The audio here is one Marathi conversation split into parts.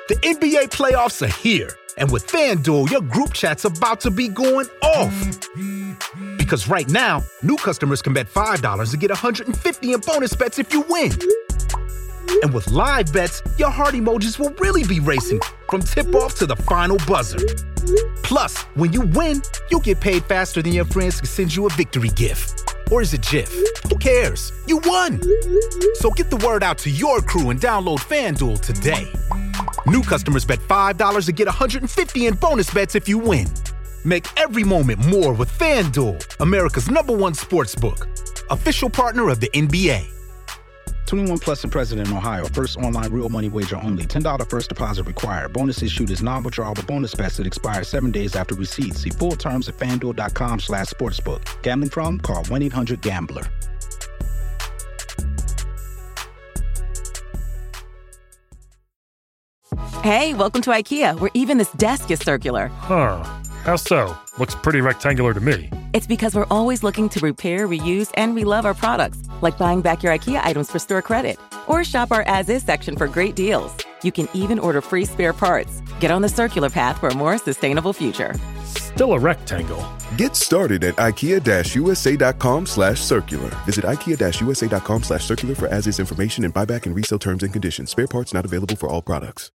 The NBA playoffs are here, and with FanDuel, your group chat's about to be going off. Because right now, new customers can bet $5 and get $150 in bonus bets if you win. And with live bets, your heart emojis will really be racing from tip-off to the final buzzer. Plus, when you win, you'll get paid faster than your friends can send you a victory gift. Or is it GIF? Who cares? You won! So get the word out to your crew and download FanDuel today. New customers bet $5 and get $150 in bonus bets if you win. Make every moment more with FanDuel, America's #1 sportsbook. Official partner of the NBA. 21 plus and present in Ohio. First online real money wager only. $10 first deposit required. Bonus issued is non-withdrawable bonus bets that expire 7 days after receipt. See full terms at FanDuel.com/sportsbook. Gambling problem? Call 1-800-GAMBLER. Hey, welcome to IKEA, where even this desk is circular. Huh. How so? Looks pretty rectangular to me. It's because we're always looking to repair, reuse, and relove our products, like buying back your IKEA items for store credit. Or shop our as-is section for great deals. You can even order free spare parts. Get on the circular path for a more sustainable future. Still a rectangle. Get started at IKEA-USA.com/circular. Visit IKEA-USA.com/circular for as-is information and buyback and resale terms and conditions. Spare parts not available for all products.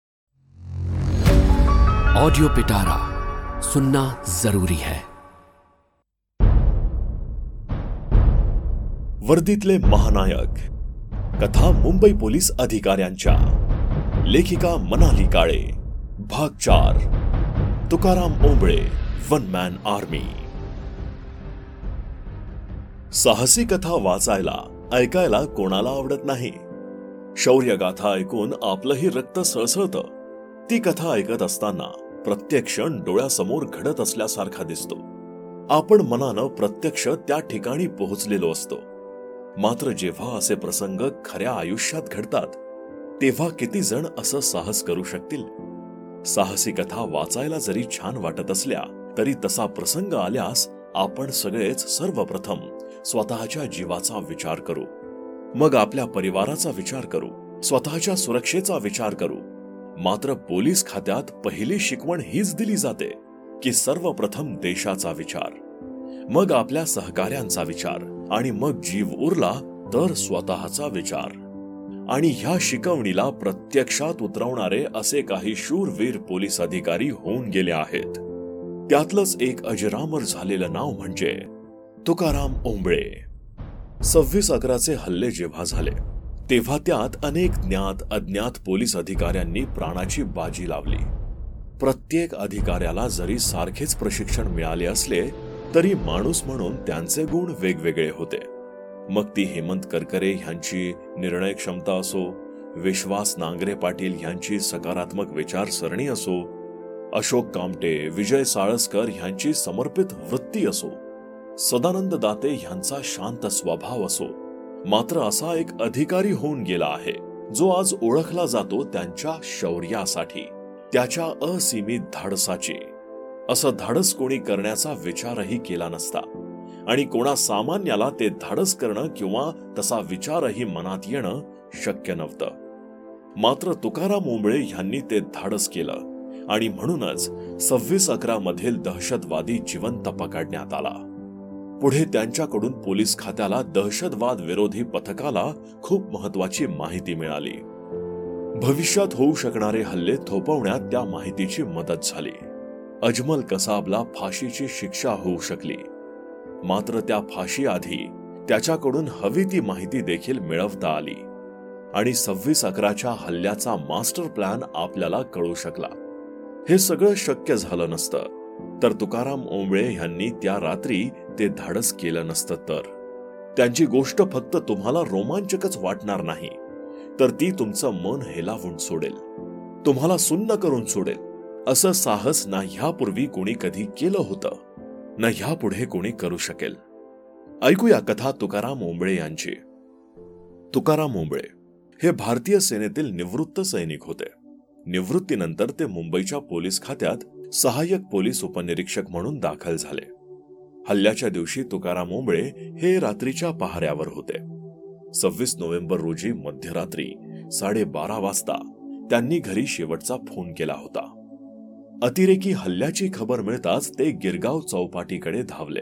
Audio Pitara सुनना जरूरी है. वर्दीतले महानायक. कथा मुंबई पोलीस अधिकाऱ्यांच्या. लेखिका मनाली काळे. भाग 4. Tukaram Omble, one man army. साहसी कथा वाचायला, ऐकायला कोणाला आवडत नाही. शौर्यगाथा ऐकून आपलंही रक्त सळसळतं. ती कथा ऐकत असताना प्रत्येक क्षण डोळ्यासमोर घडत असल्यासारखा दिसतो. आपण मनानं प्रत्यक्ष त्या ठिकाणी पोहोचलेलो असतो. मात्र जेव्हा असे प्रसंग खऱ्या आयुष्यात घडतात, तेव्हा किती जण असं साहस करू शकतील? साहसी कथा वाचायला जरी छान वाटत असल्या, तरी तसा प्रसंग आल्यास आपण सगळेच सर्वप्रथम स्वतःच्या जीवाचा विचार करू. मग आपल्या परिवाराचा विचार करू, स्वतःच्या सुरक्षेचा विचार करू. मात्र पोलीस खात्यात पहिली शिकवण हीच दिली जाते की सर्वप्रथम देशाचा विचार, मग आपल्या सहकाऱ्यांचा विचार, आणि मग जीव उरला तर स्वतःचा विचार. आणि ह्या शिकवणीला प्रत्यक्षात उतरवणारे असे काही शूरवीर पोलीस अधिकारी होऊन गेले आहेत. त्यातलंच एक अजरामर झालेलं नाव म्हणजे तुकाराम ओंबळे. 26/11चे हल्ले जेव्हा झाले, तेव्हा त्यात अनेक ज्ञात अज्ञात पोलीस अधिकाऱ्यांनी प्राणाची बाजी लावली. प्रत्येक अधिकाऱ्याला जरी सारखेच प्रशिक्षण मिळाले असले, तरी माणूस म्हणून त्यांचे गुण वेगवेगळे होते. मग ती हेमंत करकरे ह्यांची निर्णय क्षमता असो, विश्वास नांगरे पाटील ह्यांची सकारात्मक विचारसरणी असो, अशोक कामटे, विजय साळसकर ह्यांची समर्पित वृत्ती असो, सदानंद दाते ह्यांचा शांत स्वभाव असो, मात्र असा एक अधिकारी होऊन गेला आहे जो आज ओळखला जातो त्यांच्या शौर्यासाठी, त्याच्या असीमित धाडसाची. असं धाडस कोणी करण्याचा विचारही केला नसता, आणि कोणा सामान्याला ते धाडस करणं किंवा तसा विचारही मनात येणं शक्य नव्हतं. मात्र तुकाराम ओंबळे ह्यांनी ते धाडस केलं, आणि म्हणूनच 26/11 मधील दहशतवादी जिवंत पकडण्यात आला. पुढे त्यांच्याकडून पोलीस खात्याला दहशतवाद विरोधी पथकाला खूप महत्वाची माहिती मिळाली. भविष्यात होऊ शकणारे हल्ले थोपवण्यात त्या माहितीची मदत झाली. अजमल कसाबला फाशीची शिक्षा होऊ शकली. मात्र त्या फाशी आधी त्याच्याकडून हवी ती माहिती देखील मिळवता आली, आणि 26/11च्या हल्ल्याचा मास्टर प्लॅन आपल्याला कळू शकला. हे सगळं शक्य झालं नसतं तर तुकाराम ओंबळे यांनी त्या रात्री ते धाडस केलं नसतं. तर त्यांची गोष्ट फक्त तुम्हाला रोमांचकच वाटणार नाही, तर ती तुमचं मन हेलावून सोडेल, तुम्हाला सुन्न करून सोडेल. असं साहस ना ह्यापूर्वी कोणी कधी केलं होतं, ना ह्यापुढे कोणी करू शकेल. ऐकूया कथा तुकाराम ओंबळे यांची. तुकाराम ओंबळे हे भारतीय सेनेतील निवृत्त सैनिक होते. निवृत्तीनंतर ते मुंबईच्या पोलीस खात्यात सहाय्यक पोलीस उपनिरीक्षक म्हणून दाखल झाले. हल्ल्याच्या दिवशी तुकाराम ओंबळे हे रात्रीच्या पहाऱ्यावर होते. 26 नोव्हेंबर रोजी मध्यरात्री 12:30 वाजता त्यांनी घरी शेवटचा फोन केला होता. अतिरेकी हल्ल्याची खबर मिळताच ते गिरगाव चौपाटीकडे धावले.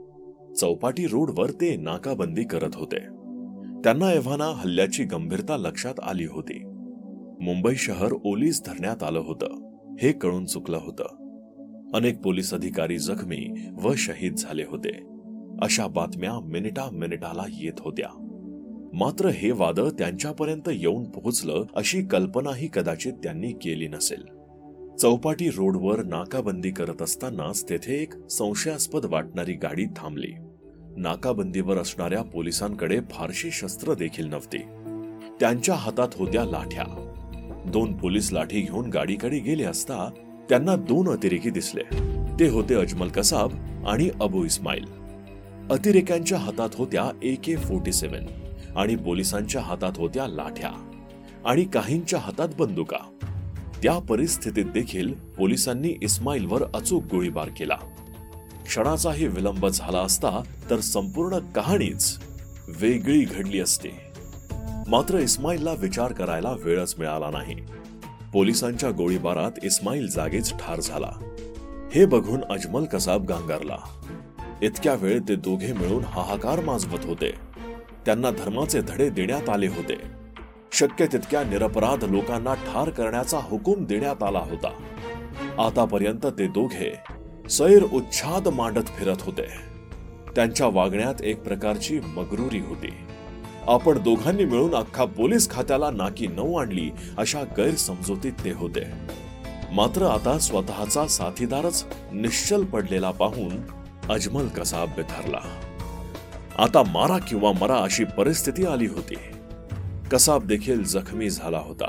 चौपाटी रोडवर ते नाकाबंदी करत होते. त्यांना एव्हाना हल्ल्याची गंभीरता लक्षात आली होती. मुंबई शहर ओलीस धरण्यात आलं होतं हे कळून चुकलं होतं. अनेक पोलीस अधिकारी जखमी व शहीद झाले होते अशा बातम्या मिनिटाला येत होत्या. मात्र हे वादळ त्यांच्यापर्यंत येऊन पोहोचलं अशी कल्पनाही कदाचित त्यांनी केली नसेल. चौपाटी रोडवर नाकाबंदी करत असतानाच तेथे एक संशयास्पद वाटणारी गाडी थांबली. नाकाबंदीवर असणाऱ्या पोलिसांकडे फारशी शस्त्र देखील नव्हती. त्यांच्या हातात होत्या लाठ्या. 2 पोलीस लाठी घेऊन गाडीकडे गेले असता त्यांना 2 अतिरेकी दिसले. ते होते अजमल कसाब आणि अबू इस्माईल. अतिरेक्यांच्या हातात होत्या AK-47 आणि पोलिसांच्या हातात होत्या लाठ्या आणि काहींच्या हातात बंदुका. त्या परिस्थितीत देखील पोलिसांनी इस्माईलवर अचूक गोळीबार केला. क्षणाचाही विलंब झाला असता तर संपूर्ण कहाणीच वेगळी घडली असती. मात्र इस्माईलला विचार करायला वेळच मिळाला नाही. पोलिसांच्या गोळीबारात इस्माईल जागीच ठार झाला. हे बघून अजमल कसाब गांगारला. इतक्या वेळ ते दोघे मिळून हाहाकार माजवत होते. त्यांना धर्माचे धडे देण्यात आले होते. शक्य तितक्या निरपराध लोकांना ठार करण्याचा हुकूम देण्यात आला होता. आतापर्यंत ते दोघे सैर उच्छाद मांडत फिरत होते. त्यांच्या वागण्यात एक प्रकारची मगरुरी होती. आपण दोघांनी मिळून अख्खा पोलीस खात्याला नाकी नऊ आणली अशा गैरसमजुतीत ते होते. मात्र आता स्वतःचा साथीदारच निश्चल पडलेला पाहून अजमल कसाब बिथरला. आता मारा किंवा मरा अशी परिस्थिती आली होती. कसाब देखील जखमी झाला होता.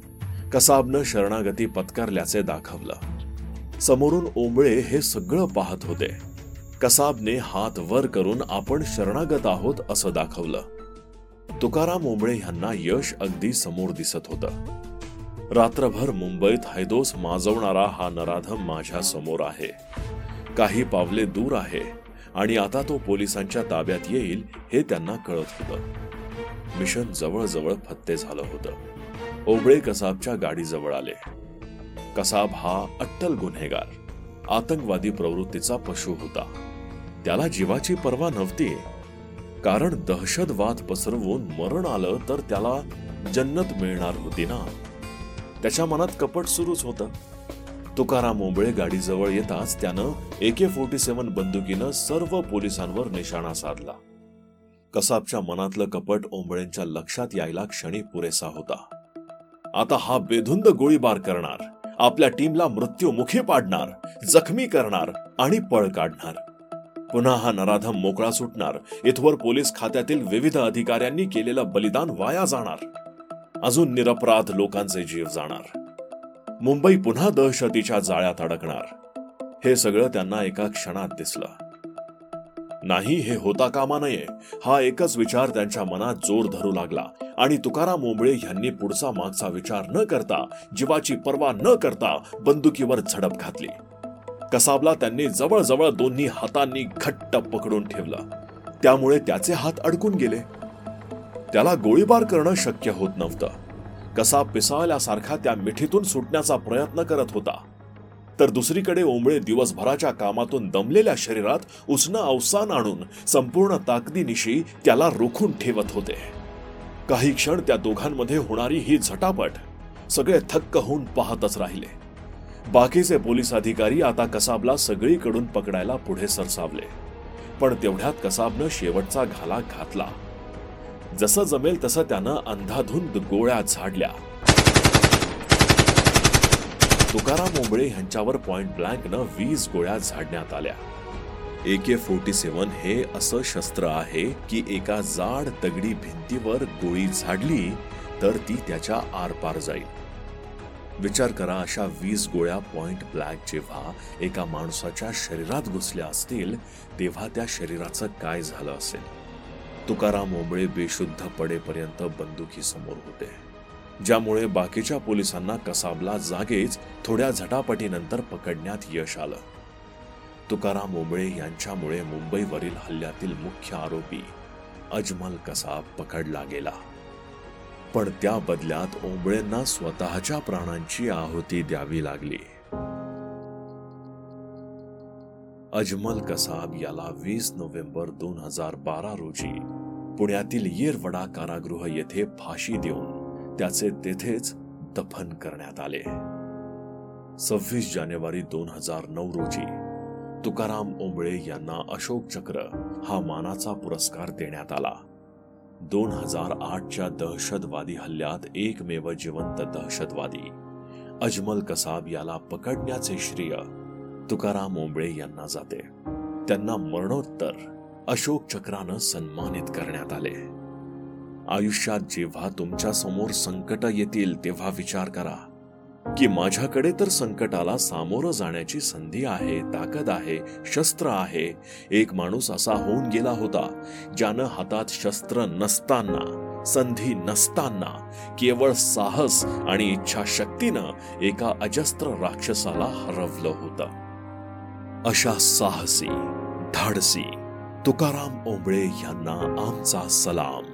कसाबनं शरणागती पत्करल्याचे दाखवलं. समोरून ओंबळे हे सगळं पाहत होते. कसाबने हात वर करून आपण शरणागत आहोत असं दाखवलं. तुकाराम ओंबळे यांना यश अगदी समोर दिसत होतं. रात्रभर मुंबईत हैदोस माजवणारा हा नराधम माझ्या समोर आहे. काही पावले दूर आहे आणि आता तो पोलिसांच्या ताब्यात येईल हे त्यांना कळत होतं. मिशन जवळजवळ फत्ते झालं होतं. ओंबळे कसाबच्या गाडीजवळ आले. कसाब हा अट्टल गुन्हेगार, आतंकवादी प्रवृत्तीचा पशु होता. त्याला जीवाची पर्वा नव्हती. कारण दहशतवाद पसरवून मरण आलं तर त्याला जन्नत मिळणार होती ना. त्याच्या मनात कपट सुरूच होतं. तुकाराम ओंबळे गाडीजवळ येताच त्यानं AK-47 बंदुकीनं सर्व पोलिसांवर निशाणा साधला. कसाबच्या मनातलं कपट ओंबळेंच्या लक्षात यायला क्षणी पुरेसा होता. आता हा बेधुंद गोळीबार करणार, आपल्या टीमला मृत्यूमुखी पाडणार, जखमी करणार आणि पळ काढणार. पुन्हा हा नराधम मोकळा सुटणार. इथवर पोलीस खात्यातील विविध अधिकाऱ्यांनी केलेलं बलिदान वाया जाणार. अजून निरपराध लोकांचे जीव जाणार. मुंबई पुन्हा दहशतीच्या जाळ्यात अडकणार. हे सगळं त्यांना एका क्षणात दिसलं. नाही, हे होता कामा नये हा एकच विचार त्यांच्या मनात जोर धरू लागला आणि तुकाराम ओंबळे यांनी पुढचा मागचा विचार न करता, जीवाची पर्वा न करता बंदुकीवर झडप घातली. कसाबला त्यांनी जवळजवळ दोन्ही हातांनी घट्ट पकडून ठेवलं. त्यामुळे त्याचे हात अडकून गेले. त्याला गोळीबार करणं शक्य होत नव्हतं. कसाब पिसाळल्यासारखा त्या मिठीतून सुटण्याचा प्रयत्न करत होता. तर दुसरीकडे ओंबळे दिवसभराच्या कामातून दमलेल्या शरीरात उसनं अवसान आणून संपूर्ण ताकदीनिशी त्याला रोखून ठेवत होते. काही क्षण त्या दोघांमध्ये होणारी ही झटापट सगळे थक्क होऊन पाहतच राहिले. बाकीचे पोलीस अधिकारी आता कसाबला सगळीकडून पकडायला पुढे सरसावले. पण तेवढ्यात कसाबनं शेवटचा घाला घातला. जसं जमेल तसं त्यानं अंधाधुंद गोळ्या झाडल्या. तुकाराम ओंबळे यांच्यावर पॉइंट ब्लँकनं 20 गोळ्या झाडण्यात आल्या. AK-47 हे असं शस्त्र आहे की एका जाड दगडी भिंतीवर गोळी झाडली तर ती त्याच्या आरपार जाईल. विचार करा, अशा 20 गोळ्या पॉइंट ब्लँक जेव्हा एका माणसाच्या शरीरात घुसल्या असतील तेव्हा त्या शरीराचं काय झालं असेल. तुकाराम ओंबळे बेशुद्ध पडेपर्यंत बंदुकी समोर होते, ज्यामुळे बाकीच्या पोलिसांना कसाबला जागेच थोड्या झटापटीनंतर पकडण्यात यश आलं. तुकाराम ओंबळे यांच्यामुळे मुंबईवरील हल्ल्यातील मुख्य आरोपी अजमल कसाब पकडला गेला. पण त्या बदल्यात ओंबळेंना स्वतःच्या प्राणांची आहुती द्यावी लागली. अजमल कसाब याला 20 नोव्हेंबर 2012 रोजी पुण्यातील येरवडा कारागृह येथे फाशी देऊन त्याचे तेथेच दफन करण्यात आले. 26 जानेवारी 2009 रोजी तुकाराम ओंबळे यांना अशोक चक्र हा मानाचा पुरस्कार देण्यात आला. 2008च्या दहशतवादी हल्ल्यात एकमेव जिवंत दहशतवादी अजमल कसाब याला पकडण्याचे श्रेय तुकाराम ओंबळे यांना जाते. त्यांना मरणोत्तर अशोक चक्रानं सन्मानित करण्यात आले. आयुष्यात जेव्हा तुमच्या समोर संकट येतील तेव्हा विचार करा की माझ्याकडे तर संकटाला सामोरं जाण्याची संधी आहे, ताकद आहे, शस्त्र आहे. एक माणूस असा होऊन गेला होता ज्यानं हातात शस्त्र नसताना, संधी नसताना केवळ साहस आणि इच्छाशक्तीनं एका अजस्त्र राक्षसाला हरवलं होतं. अशा साहसी, धाडसी तुकाराम ओंबळे यांना आमचा सलाम.